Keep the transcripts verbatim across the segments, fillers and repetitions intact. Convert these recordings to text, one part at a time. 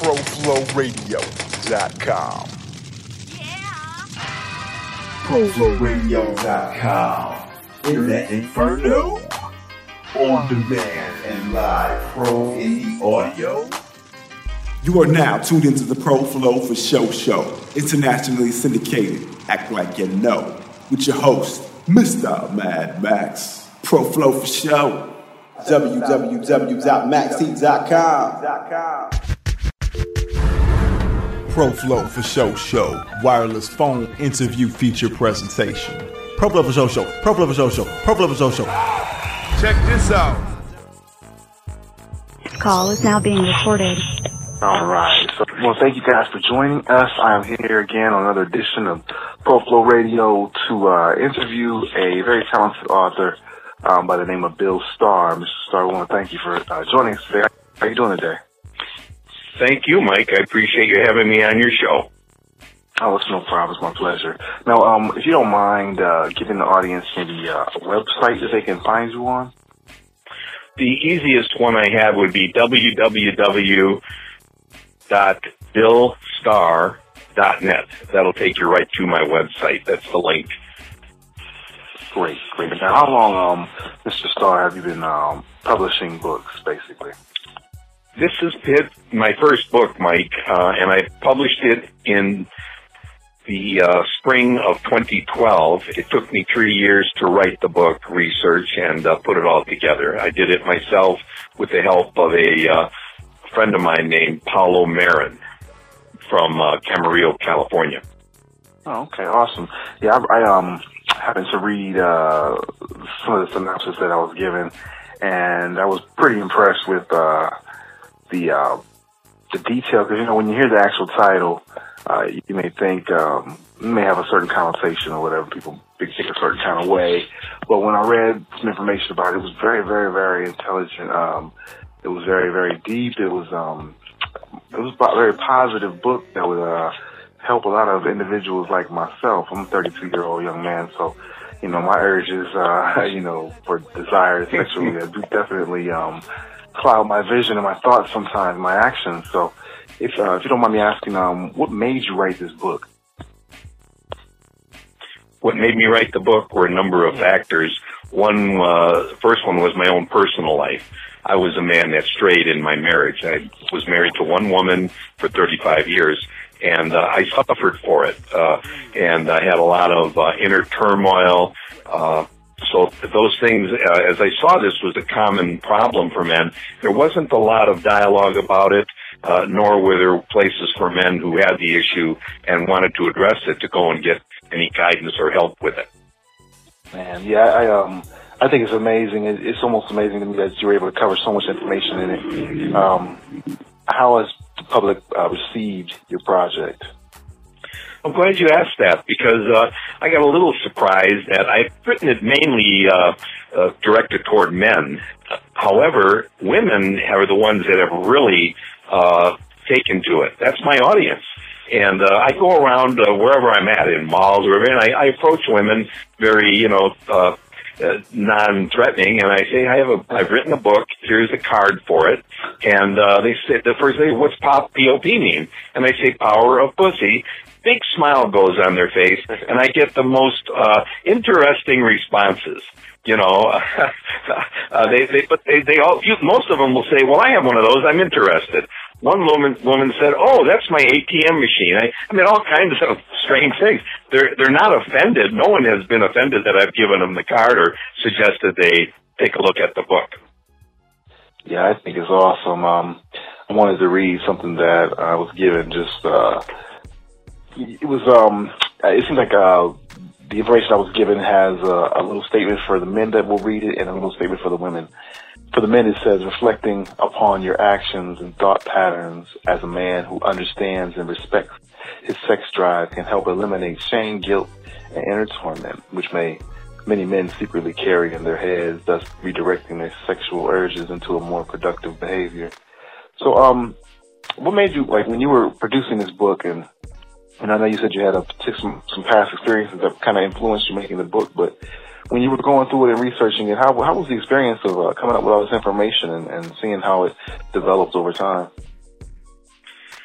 pro flow radio dot com. pro flow radio dot com. Internet Inferno. On demand and live pro indie audio. You are now tuned into the Pro Flow for Show Show, internationally syndicated. Act like you know. With your host, Mister Mad Max. Pro Flow for Show. w w w dot maxi dot com. Pro Flow for Show Show, wireless phone interview feature presentation. Pro Flow for Show Show, Pro Flow for Show Show, Pro Flow for Show Show. Check this out. Call is now being recorded. All right. So, well, thank you guys for joining us. I am here again on another edition of Pro Flow Radio to uh, interview a very talented author um, by the name of Bill Starr. Mister Starr, I want to thank you for uh, joining us today. How are you doing today? Thank you, Mike. I appreciate you having me on your show. Oh, it's no problem. It's my pleasure. Now, um, if you don't mind uh, giving the audience maybe uh, a website that they can find you on. The easiest one I have would be w w w dot bill starr dot net. That'll take you right to my website. That's the link. Great, great. Now, how long, um, Mister Starr, have you been um, publishing books, basically? This is Pitt, my first book, Mike, uh, and I published it in the uh, spring of twenty twelve. It took me three years to write the book, research, and uh, put it all together. I did it myself with the help of a uh, friend of mine named Paulo Marin from uh, Camarillo, California. Oh, okay, awesome. Yeah, I, I um happened to read uh, some of the synopsis that I was given, and I was pretty impressed with uh, the uh, the detail. Because you know, when you hear the actual title, uh, you may think um, you may have a certain connotation or whatever. People think a certain kind of way, but when I read some information about it, it was very, very, very intelligent. Um, It was very, very deep. It was um, it was a very positive book that would uh, help a lot of individuals like myself. I'm a thirty-two-year-old young man, so you know my urges, uh, you know, for desire sexually, I do definitely um, cloud my vision and my thoughts sometimes, my actions. So, if uh, if you don't mind me asking, um, what made you write this book? What made me write the book were a number of factors. One, uh, the first one was my own personal life. I was a man that strayed in my marriage. I was married to one woman for thirty-five years, and uh, I suffered for it. Uh, and I had a lot of uh, inner turmoil. Uh, so those things, uh, as I saw this was a common problem for men, there wasn't a lot of dialogue about it, uh, nor were there places for men who had the issue and wanted to address it to go and get any guidance or help with it. Man, yeah, I um. I think it's amazing. It's almost amazing to me that you were able to cover so much information in it. Um, how has the public uh, received your project? I'm glad you asked that because uh, I got a little surprised that I've written it mainly uh, uh, directed toward men. However, women are the ones that have really uh, taken to it. That's my audience. And uh, I go around uh, wherever I'm at, in malls or whatever, and I, I approach women very, you know, uh, Uh, non-threatening, and I say, I have a, I've written a book, here's a card for it, and uh, they say, the first thing, what's pop, P O P mean? And I say, power of pussy. Big smile goes on their face, and I get the most uh, interesting responses. You know, uh, they, they, but they, they all, you, most of them will say, well, I have one of those, I'm interested. One woman, woman said, oh, that's my A T M machine. I, I mean, all kinds of strange things. They're, they're not offended. No one has been offended that I've given them the card or suggested they take a look at the book. Yeah, I think it's awesome. Um, I wanted to read something that I was given just, uh, it was, um, it seems like, uh, the information I was given has a, a little statement for the men that will read it and a little statement for the women. For the men, it says, reflecting upon your actions and thought patterns as a man who understands and respects his sex drive can help eliminate shame, guilt, and inner torment, which may many men secretly carry in their heads, thus redirecting their sexual urges into a more productive behavior. So, um, what made you, like, when you were producing this book, and and I know you said you had a, some, some past experiences that kind of influenced you making the book, but when you were going through it and researching it, how how was the experience of uh, coming up with all this information and, and seeing how it developed over time?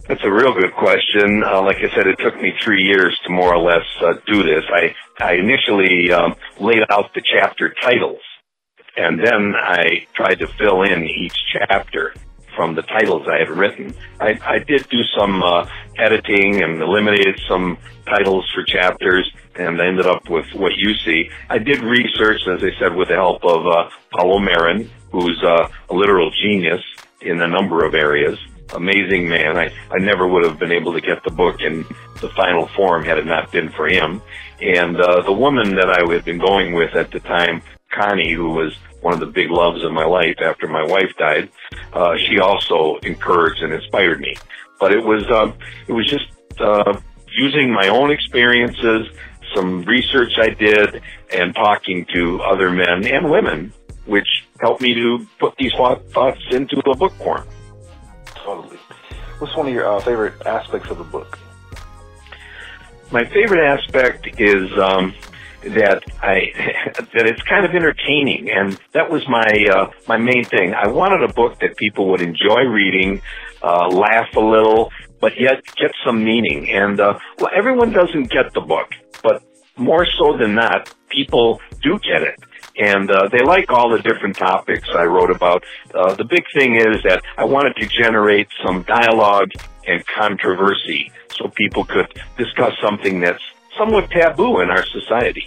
That's a real good question. Uh, like I said, it took me three years to more or less uh, do this. I, I initially um, laid out the chapter titles, and then I tried to fill in each chapter from the titles I had written. I, I did do some uh, editing and eliminated some titles for chapters, and I ended up with what you see. I did research, as I said, with the help of uh, Paulo Marin, who's uh, a literal genius in a number of areas. Amazing man. I, I never would have been able to get the book in the final form had it not been for him. And uh, the woman that I had been going with at the time, Connie, who was one of the big loves of my life after my wife died, uh, she also encouraged and inspired me. But it was uh, it was just uh, using my own experiences, some research I did, and talking to other men and women, which helped me to put these thoughts into a book form. Totally. What's one of your uh, favorite aspects of the book? My favorite aspect is um, that I that it's kind of entertaining, and that was my uh, my main thing. I wanted a book that people would enjoy reading, uh, laugh a little, but yet get some meaning. And uh, well, everyone doesn't get the book, but more so than not, people do get it. And uh, they like all the different topics I wrote about. Uh, the big thing is that I wanted to generate some dialogue and controversy so people could discuss something that's somewhat taboo in our society.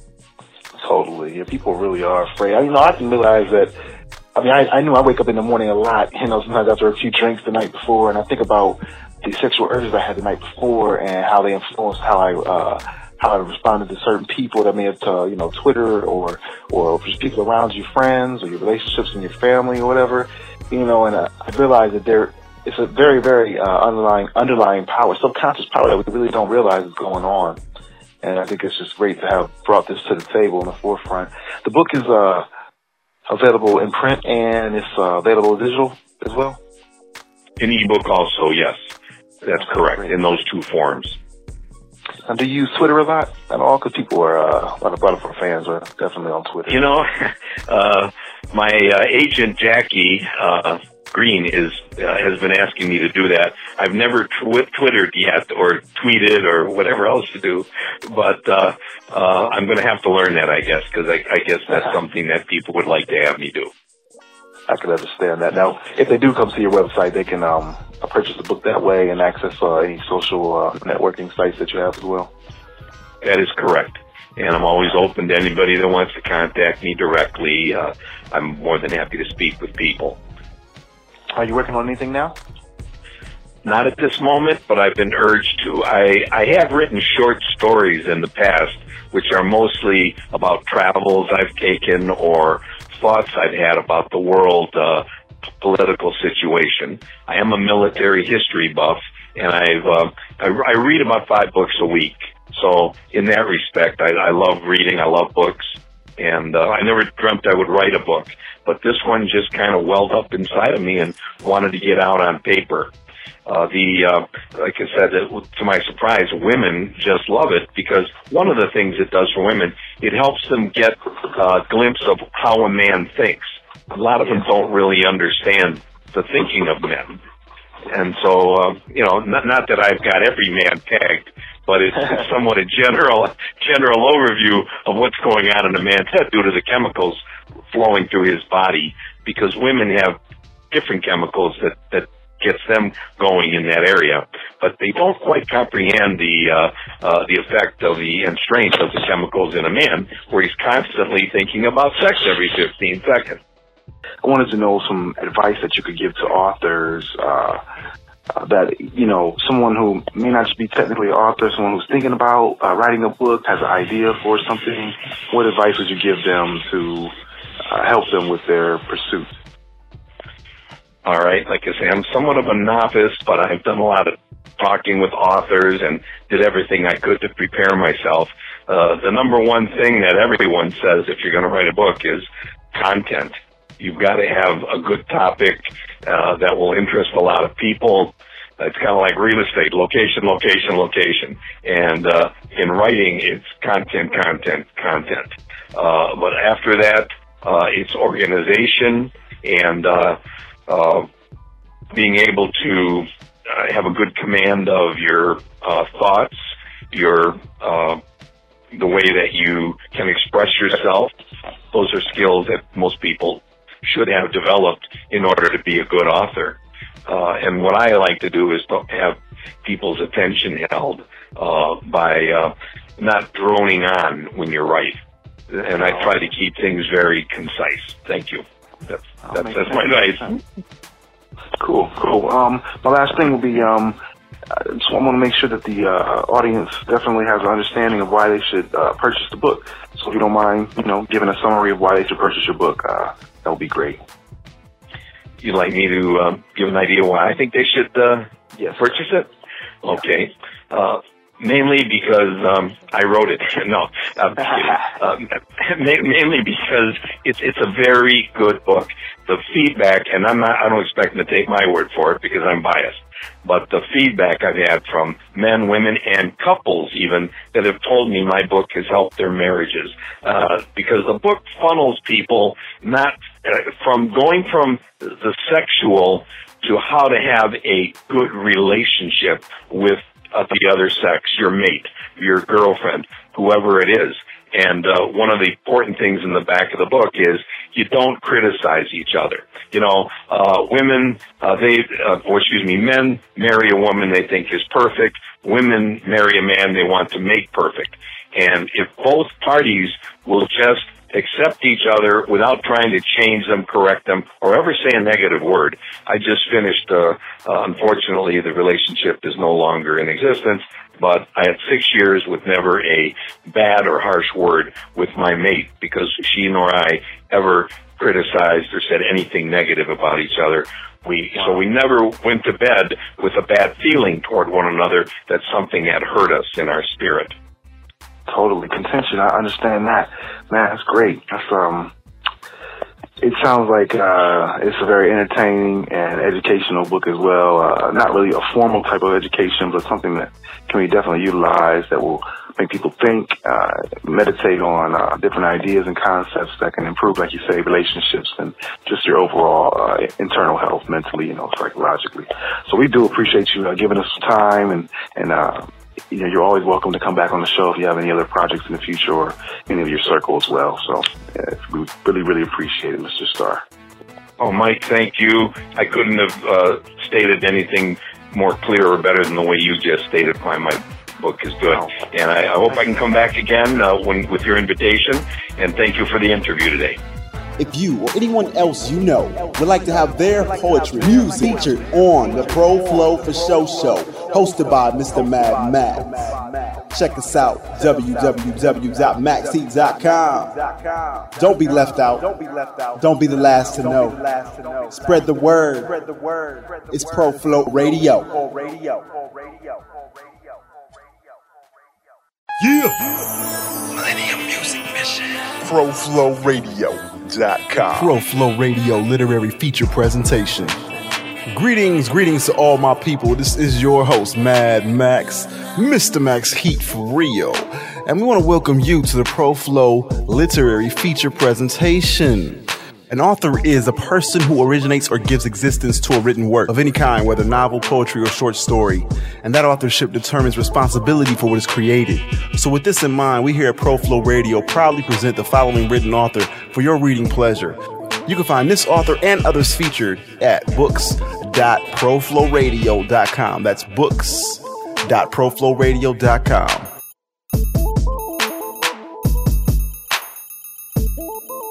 Totally. Yeah, people really are afraid. I, you know, I didn't realize that. I mean, I, I knew I wake up in the morning a lot, you know, sometimes after a few drinks the night before, and I think about the sexual urges I had the night before and how they influenced how I uh, how I responded to certain people that may have, uh, you know, Twitter or or just people around you, friends, or your relationships in your family or whatever, you know. And uh, I realized that there it's a very, very uh, underlying underlying power, subconscious power that we really don't realize is going on. And I think it's just great to have brought this to the table in the forefront. The book is uh, available in print and it's uh, available digital as well. In ebook also, yes, that's okay, correct. Great. In those two forms. And do you use Twitter a lot at all? Because people are, uh, a lot of Butterfly fans are definitely on Twitter. You know, uh, my uh, agent, Jackie uh, Green, is uh, has been asking me to do that. I've never tw- Twittered yet or tweeted or whatever else to do, but uh, uh, I'm going to have to learn that, I guess, because I, I guess that's something that people would like to have me do. I can understand that. Now, if they do come to your website, they can um, purchase the book that way and access uh, any social uh, networking sites that you have as well. That is correct. And I'm always open to anybody that wants to contact me directly. Uh, I'm more than happy to speak with people. Are you working on anything now? Not at this moment, but I've been urged to. I, I have written short stories in the past, which are mostly about travels I've taken or thoughts I've had about the world uh, political situation. I am a military history buff, and I've uh, I, I read about five books a week. So in that respect, I, I love reading. I love books, and uh, I never dreamt I would write a book, but this one just kind of welled up inside of me and wanted to get out on paper. Uh, the, uh, like I said, to my surprise, women just love it because one of the things it does for women, it helps them get a glimpse of how a man thinks. A lot of them don't really understand the thinking of men. And so, uh, you know, not, not that I've got every man tagged, but it's, it's somewhat a general, general overview of what's going on in a man's head due to the chemicals flowing through his body, because women have different chemicals that, that gets them going in that area, but they don't quite comprehend the uh, uh, the effect of the and strength of the chemicals in a man, where he's constantly thinking about sex every fifteen seconds. I wanted to know some advice that you could give to authors, uh, uh, that, you know, someone who may not be technically an author, someone who's thinking about uh, writing a book, has an idea for something. What advice would you give them to uh, help them with their pursuit? All right, like I say, I'm somewhat of a novice, but I've done a lot of talking with authors and did everything I could to prepare myself. Uh, the number one thing that everyone says if you're going to write a book is content. You've got to have a good topic uh, that will interest a lot of people. It's kind of like real estate, location, location, location. And uh, in writing, it's content, content, content. Uh, but after that, uh, it's organization and uh, uh, being able to have a good command of your uh, thoughts, your uh, the way that you can express yourself. Those are skills that most people should have developed in order to be a good author. Uh, and what I like to do is to have people's attention held uh, by uh, not droning on when you write. And I try to keep things very concise. Thank you. That's that's, that's my advice. Cool, cool. Um, my last thing will be, um, I just want to make sure that the uh, audience definitely has an understanding of why they should uh, purchase the book. So if you don't mind, you know, giving a summary of why they should purchase your book, uh, that would be great. You'd like me to uh, give an idea why I think they should uh, yes. purchase it? Okay. Uh, mainly because um, I wrote it. No, I'm kidding. Uh, mainly because it's it's a very good book. The feedback, and I'm not, I don't expect them to take my word for it because I'm biased, but the feedback I've had from men, women, and couples even that have told me my book has helped their marriages. Uh, because the book funnels people not uh, from going from the sexual to how to have a good relationship with uh, the other sex, your mate, your girlfriend, whoever it is. And uh, one of the important things in the back of the book is you don't criticize each other. You know, uh, women, uh, they, uh, or excuse me, men marry a woman they think is perfect. Women marry a man they want to make perfect. And if both parties will just accept each other without trying to change them, correct them, or ever say a negative word. I just finished, uh, uh, unfortunately, the relationship is no longer in existence, but I had six years with never a bad or harsh word with my mate because she nor I ever criticized or said anything negative about each other. We, so we never went to bed with a bad feeling toward one another that something had hurt us in our spirit. Totally. Contention. I understand that. Man, that's great. That's, um, it sounds like, uh, it's a very entertaining and educational book as well. Uh, not really a formal type of education, but something that can be definitely utilized that will make people think, uh, meditate on, uh, different ideas and concepts that can improve, like you say, relationships and just your overall, uh, internal health mentally, you know, psychologically. So we do appreciate you uh, giving us some time and, and, uh, you know, you're always welcome to come back on the show if you have any other projects in the future or any of your circle as well. So yeah, we really, really appreciate it, Mister Starr. Oh, Mike, thank you. I couldn't have uh, stated anything more clear or better than the way you just stated why my book is good. Oh. And I, I hope I can come back again uh, when, with your invitation. And thank you for the interview today. If you or anyone else you know would like to have their poetry music featured on the Pro Flow for Show show, hosted by Mister Mad Max, check us out, w w w dot max heat dot com. Don't be left out. Don't be the last to know. Spread the word. It's Pro Flow Radio. Yeah. Millennium Music Mission. pro flow radio dot com. Pro Flow Radio literary feature presentation. Greetings, greetings to all my people. This is your host, Mad Max, Mister Max Heat for real. And we want to welcome you to the Pro Flow literary feature presentation. An author is a person who originates or gives existence to a written work of any kind, whether novel, poetry, or short story. And that authorship determines responsibility for what is created. So with this in mind, we here at Pro Flow Radio proudly present the following written author for your reading pleasure. You can find this author and others featured at books dot pro flow radio dot com. That's books dot pro flow radio dot com.